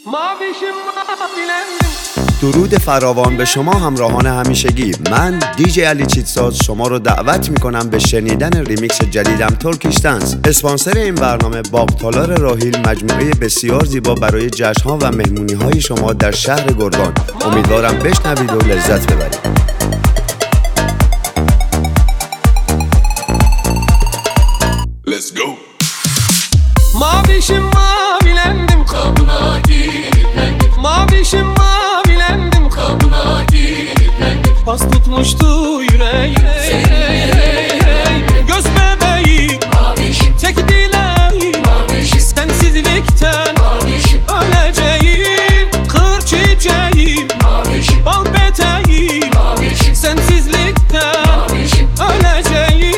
درود فراوان به شما همراهان همیشگی. من دیجی علی چیتساز شما رو دعوت میکنم به شنیدن ریمیکس جدیدم ترکیش دنس. اسپانسر این برنامه باغ‌تالار راهیل، مجموعه بسیار زیبا برای جشن‌ها و مهمونی‌های شما در شهر گرگان. امیدوارم بشنوید و لذت ببرید. Let's go. Mavişim mavilendim, Kabına kilitlendim, mavişim mavilendim, kabına kilitlendim. pas tutmuştu yüreğim. Göz bebeğim, Mavişim, tek dileğim, mavişim, sensizlikten mavişim, öleceğim. Kır çiçeğim, mavişim, bal peteğim, mavişim, sensizlikten mavişim. öleceğim.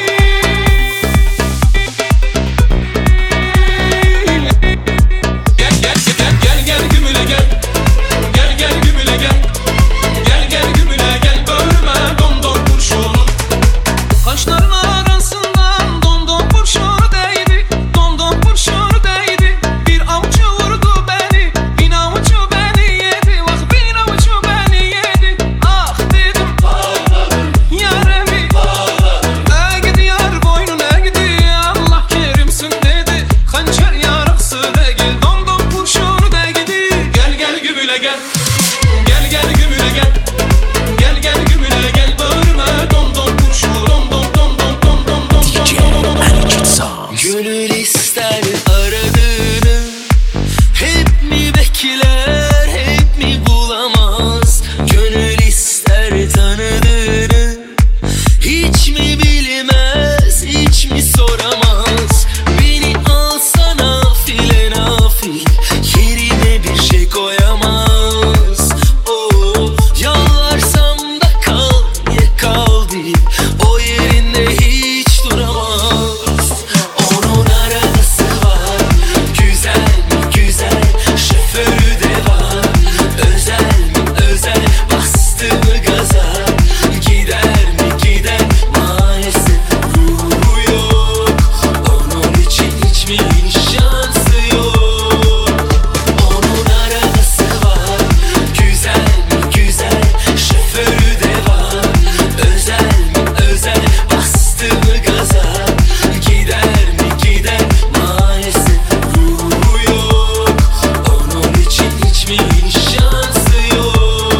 Kaşların arasından domdom kurşunu değdi, domdom kurşunu değdi. Bir avcı vurdu beni, bin avcı beni yedi. Vah bin avcı beni yedi. Ah dedim, Ağladım, yaremi ağladım, eğdi yar boynun eğdi. Allah kerimsin dedi, hançer yarıksı değil. Domdom kurşunu değdi. Gel gel gümüle gel, gel gel gümüle gel. Gel gel gümüle gel, bağırma domdom kurşunu. Domdom domdom domdom domdom. Gönül ister aradığını, hep mi bekler, hep mi bulamaz? Gönül ister tanıdığını, hiç mi bilmez, hiç mi soramaz? Beni alsana file nafil, yerine bir şey koyamaz. Oh, yalvarsam da kal, ye kal deyip o yerinde hiç duramaz. Onun arabası var, güzel mi güzel, şoförü de var. Özel mi özel, bastı mı gaza, gider mi gider, maalesef ruhu yok. Onun için hiç mi şansı yok? Onun arabası var, güzel mi güzel, şoförü de var. Özel mi özel, bastı mı gaza, gider mi gider, maalesef ruhu yok. Onun için hiç mi şansı yok?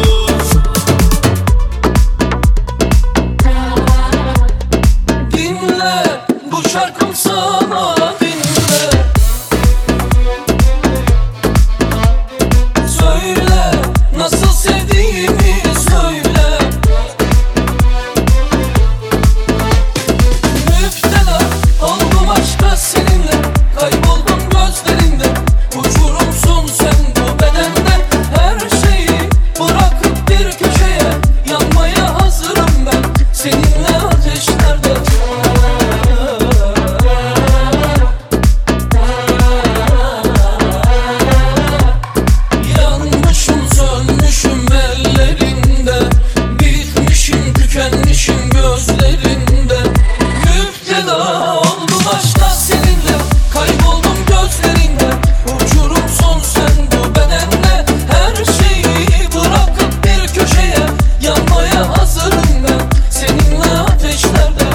Dinle, bu şarkım sana dinle. Söyle, nasıl sevdiğimi söyle. Müptela oldum aşka seninle, kayboldum gözlerinde. Uçurumsun sen bu bedende, her şeyi bırakıp bir köşeye. Yanmaya hazırım ben seninle ateşlerde. Yanmışım sönmüşüm ellerinde, bitmişim tükenmişim gözlerinde. Müptela oldum aşka seninle, kayboldum gözlerinde. Uçurumsun sen bu bedende, her şeyi bırakıp bir köşeye. Yanmaya hazırım ben seninle ateşlerde.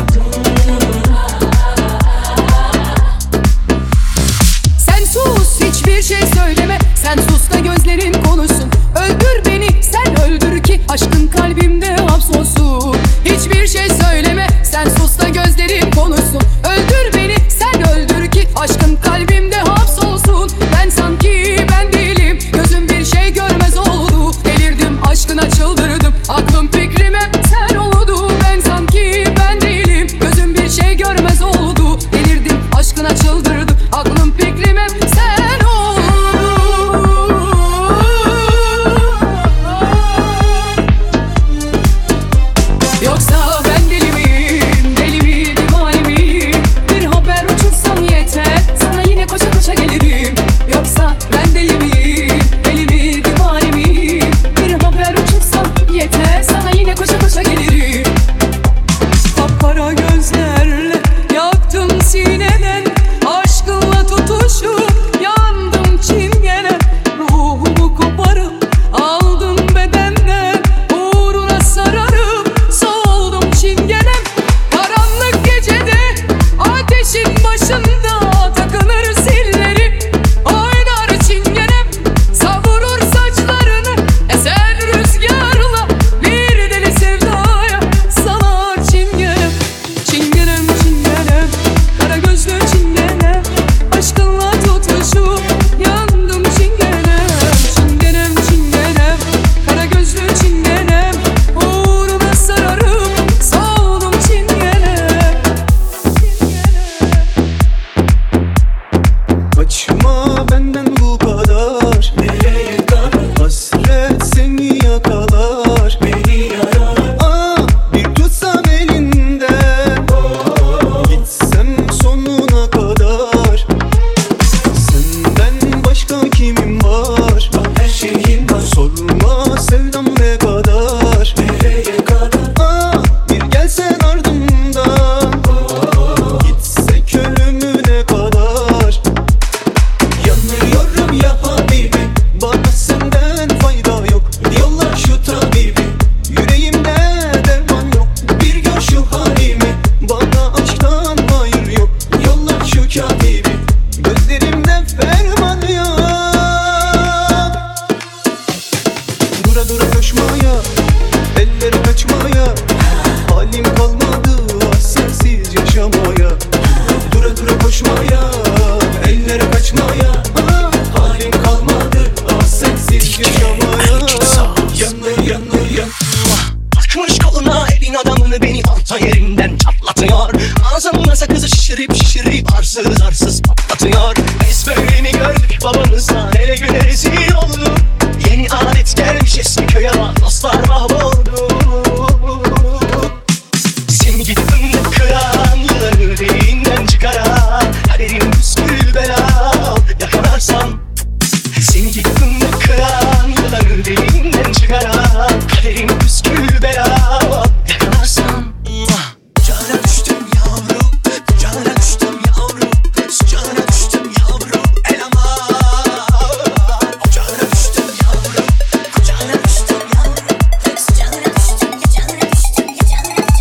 Sen sus, hiçbir şey söyleme. Sen sus da gözlerin konuşsun. Öldür beni, sen öldür ki aşkın kalbimde hapsolsun. Hiçbir şey söyleme. Sen sus da gözlerin konuşsun. Öldür beni, sen öldür ki aşkın kalbimde hapsolsun. Ben sanki ben değilim, gözüm bir şey görmez oldu. Delirdim, aşkına çıldırdım, aklım fikrim hep sen oldu. Ben sanki ben değilim, gözüm bir şey görmez oldu. Delirdim, aşkına çıldırdım, aklım fikrim hep sen oldu. Yoksa ben deli miyim, deli miydim, hali miyim? Bir haber uçursam yeter, sana yine koşa koşa gelirim. Yoksa ben deli miyim, deli miydim, hali miyim? Bir haber uçursam yeter, sana yine koşa koşa gelirim. Kapkara gözlerle yaktım sineden, aşkınla tutuşup yandım çingene. Ruhumu patlatıyor. Ağzımda sakızı şişirip arsız arsız patlatıyor. Biz böyle mi gördük babamızdan, hele güne rezil oldu. Yeni adet gelmiş eski köye bak, dostlar mahvoldu. Seni gidip kıran, yılları deliğinden çıkaran, kaderin püskül bela yakalarsam. Seni gidip kıran, yılları deliğinden çıkaran, kaderin püskül bela yakalarsam. Cana düştüm yavrum, cana düştüm yavrum, cana düştüm yavrum, el aman. Cana düştüm yavrum, cana düştüm yavrum, cana düştüm, cana düştüm, cana düştüm.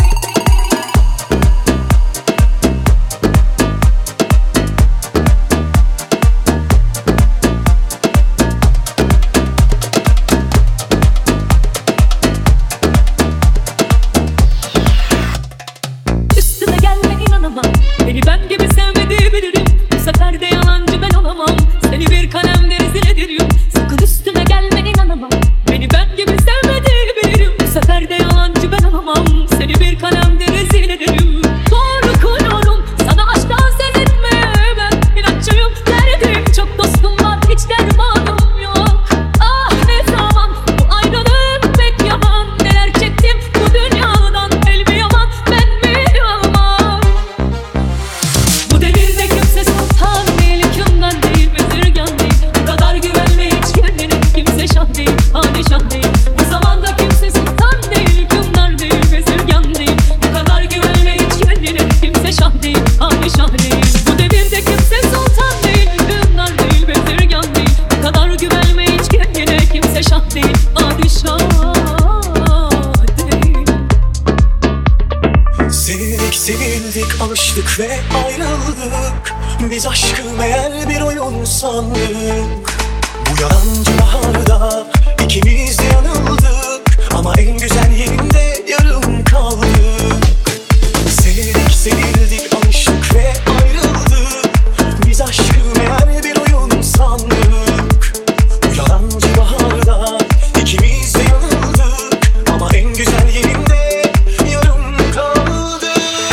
Üstüme gelme inanamam, beni ben gibi sevmediği bilirim. Bu sefer de yalancı ben olamam, seni bir kalemde rezil ederim. Sakın üstüme gelme inanamam, beni ben gibi sevmediği bilirim. Bu sefer de yalancı ben olamam, seni bir kalemde rezil ederim. Korkuyorum sana aşktan söz etmeye, ben inatçıyım, derdim çok, dostum var hiç dermanım yok. Ah ne zaman bu ayrılık pek yaman, neler çektim bu dünyadan, el mi yaman ben mi yaman. Bu devirde kimse sultan değil, hükümdar değil, bezirgan değil. Bu kadar güvenme hiç kendine, kimse şah değil, padişah değil. Bu zamanda kimse sultan değil, hükümdar değil, bezirgan değil. Bu kadar güvenme hiç kendine, kimse şah değil, padişah değil. Bu devirde kimse sultan değil, hükümdar değil, bezirgan değil. Bu kadar güvenme hiç kendine, kimse şah değil, padişah değil. Sevdik sevildik alıştık ve ayrıldık. Biz aşkı meğer bir oyun sandık. Bu yalancı baharda ikimiz de yanıldık, ama en güzel yerinde yarım kaldık. Sevdik sevildik alıştık ve ayrıldık. Biz aşkı meğer bir oyun sandık. Bu yalancı baharda ikimiz de yanıldık, ama en güzel yerinde yarım kaldı.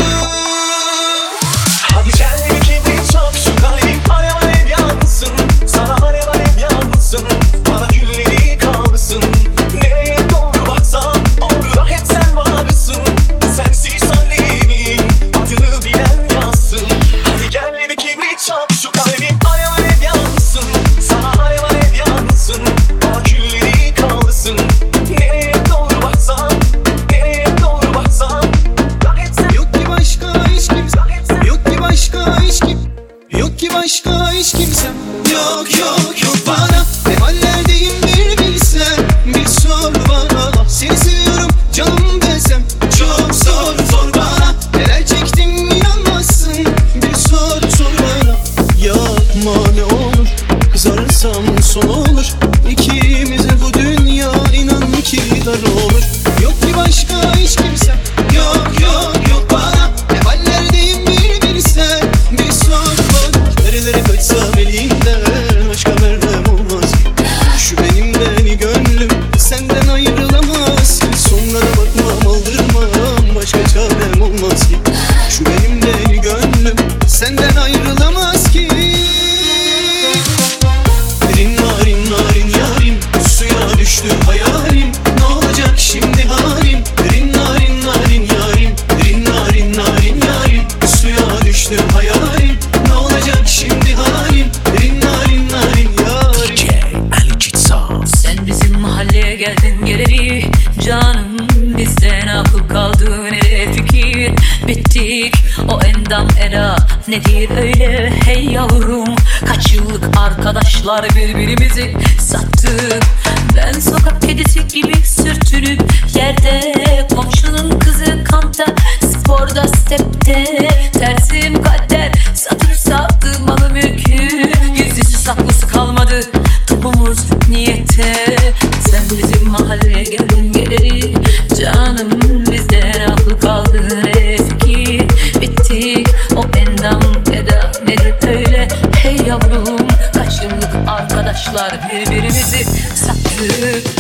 Hadi gel bir kibrit çak, şu kalbim alev alev yansın. Sana alev alev yansın, bana külleri kalsın. Nereye doğru baksam orada hep sen varsın. Sensiz hallemin adını bilen yazsın. Hadi gel bir kibrit çak, şu kalbim alev alev yansın. Sana alev alev yansın, bana külleri kalsın. Nereye doğru baksam, nereye doğru baksam, hep sen. Yok ki başka hiç kimsem, yok ki başka hiç kim, yok ki başka hiç kimsem. Yok yok yok bana, ne hallerdeyim bir bilsen. Bir sor bana, seni seviyorum canım desem. Çok zor zor bana, neler çektim inanmazsın. Bir sor bana, yapma ne olur, kızarsam son olur. İkimize bu dünya inan ki dar olur. Yok ki başka hiç kimsem, yok yok yok bana, ne hallerdeyim bir bilsen. Bir sor bana, nerelere kaçsam elimden, başka merhem olmaz ki. Şu benim beni gönlüm senden ayrılamaz ki. Sonlara bakmam aldırmam, başka çarem olmaz ki. Şu benim beni gönlüm senden ayrılamaz ki. Narin narin narin yarim, suya düştü hayalim. Ne olacak şimdi halim? Narin narin narin yarim, narin narin narin yarim, suya düştü hayalim. Ne olacak şimdi halim? Narin narin narin yarim. DJ Ali Çitsan. Sen bizim mahalleye geldin geleli, canım bizden akıl kaldı nereye fikir. Bittik o endam eda nedir öyle hey yavrum. Kaç yıllık arkadaşlar birbirimizi sattık. Ben sokak kedisi gibi sürtünüp yerde, komşunun kızı kampta, sporda stepte. Tersim kader satıp sattı malı mülkü, gizlisi saklısı kalmadı topumuz niyete. Sen bizim mahalleye geldin geleli, canım bizden akıl kaldı nereye fikir. Bittik o endam eda nedir öyle hey yavrum. Kaç yıllık arkadaşlar birbirimizi sattık.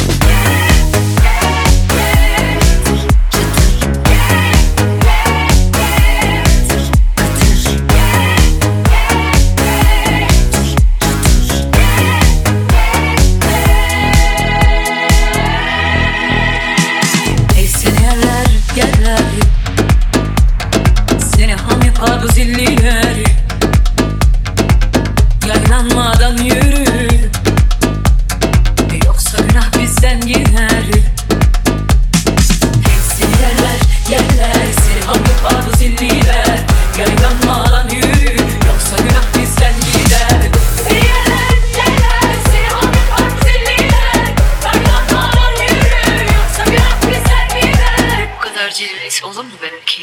oğlum mu benimki?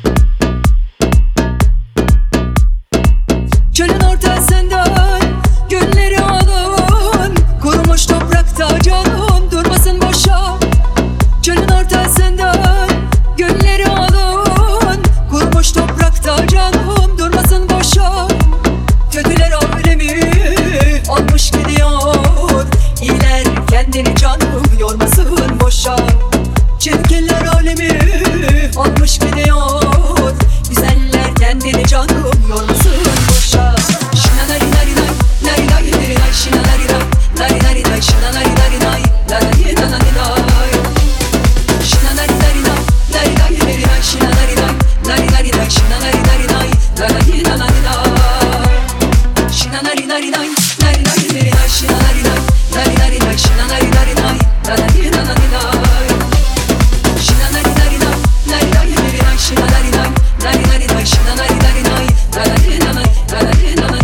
Çölün ortasından gülleri alın, kurumuş toprakta canım durmasın boşa. Çölün ortasından gülleri alın, kurumuş toprakta canım durmasın boşa. Kötüler alemi olmuş gidiyor, iyiler kendini canım yormasın boşa. Çirkinler alemi olmuş gidiyor, güzeller kendini canım yormasın boşa. Şina nari nari nay, nari nari nari nay, şina nari nay, nari nari nay, şina nari nari nay, nari nari nay. Şina nari nari nay, nari nari nari nay, şina nari nay, nari nari nay, şina nari nari nay, nari nari nay. Şina nari nari nay, nari nari nari nay, şina nari nay, nari nari nay, şina nari nari nay, nari nari nay. Şina nari nari nay, nari nari nari nay, şina nari nay, nari nari nay, şina nari nari nay, nari nari nay, nari nari nay, nari nari nay.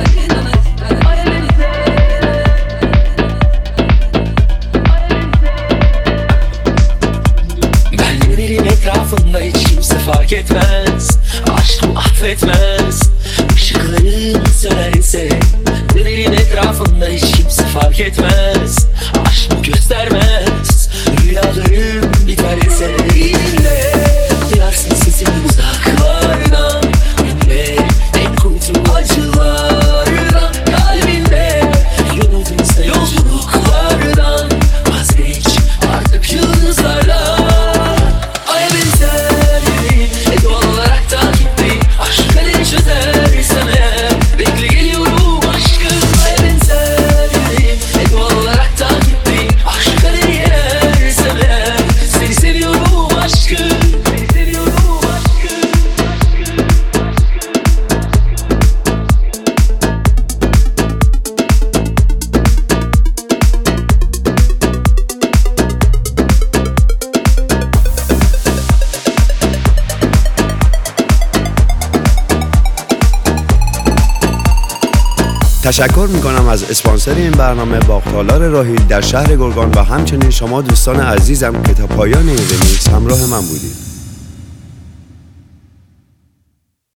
Ben dönerim etrafında hiç kimse fark etmez. Aşk bu affetmez. Işıkların sönerse dönerim etrafında hiç kimse fark etmez. Aşk bu göstermez. Rüyalarım biterse dinle. Duyarsın sesimi uzaklardan. Dinle en kuytu acılardan. Kalbinde yolumuzda yolculuklardan. Vazgeç artık yıldızlarla. Aya benzer yüreğim doğal olarak takipteyim. Aşk kaderi çözersem eğer bekle geliyorum aşkım. Aya benzer yüreğim doğal olarak takipteyim. Aşk kaderi yersem eğer seni seviyorum aşkım. Seni seviyorum aşkım. تشکر میکنم از اسپانسر این برنامه باغ‌تالار راهیل در شهر گرگان و همچنین شما دوستان عزیزم که تا پایان این ریمیکس همراه من بودید.